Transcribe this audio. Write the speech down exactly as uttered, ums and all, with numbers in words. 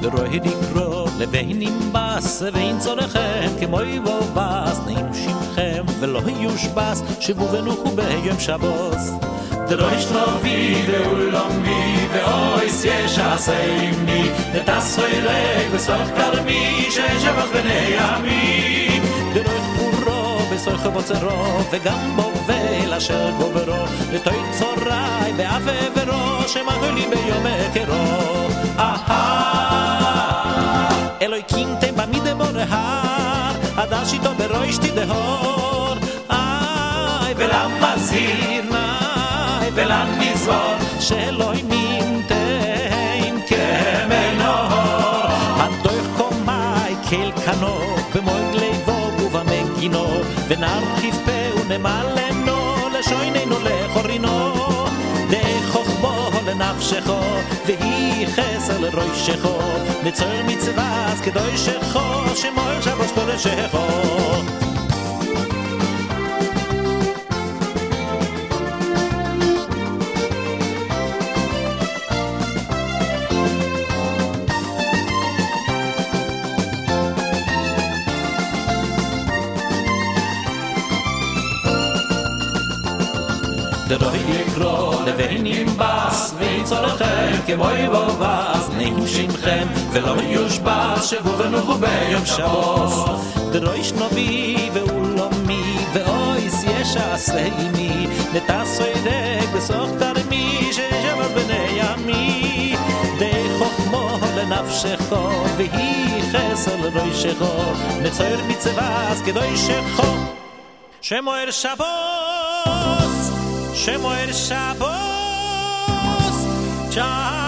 דרוי לקרוא לבנים בס ואין צורכם כמוי ובס נעים שמכם ולא יושבס שבו ונוחו ביום שבוס דרוי שנובי ואולומי ואויס ישעשייני נתסוי רג בסוך קרמי ששבוס בני עמי דרוי חבורו בסוך בוצרו וגם בובל אשר גוברו לתוי צורי באף עברו שמגולי ביום הקרו אלוי קינתם במידה בורהר עדש איתו ברוי שתי דהור איי ולמזהיר נאי ולנזור שלוי נינתם כמנור הדויך קומי כל קנו במויג ליבו ובמגינו ונרחיב פה ונמלנו לשויננו לחורינו דחוכבו לנפשכו והיא חסר לרוישכו נצור מצווה כדוישכו שמויר שבוס קודשכו דרוי לקרוא לבנים בס ואין צורכם כמוי ובס נעים שמכם ולא יושבס שבו ונוחו ביום שבוס דרוי שנובי ואולומי ואויס ישעשייני נתסוי דק בסוך קרמי ששבוס בני עמי די חוכמו לנפשכו והיא חסר לרוישכו נצור מצווה כדוישכו שמויר שבוס שמויר שבוס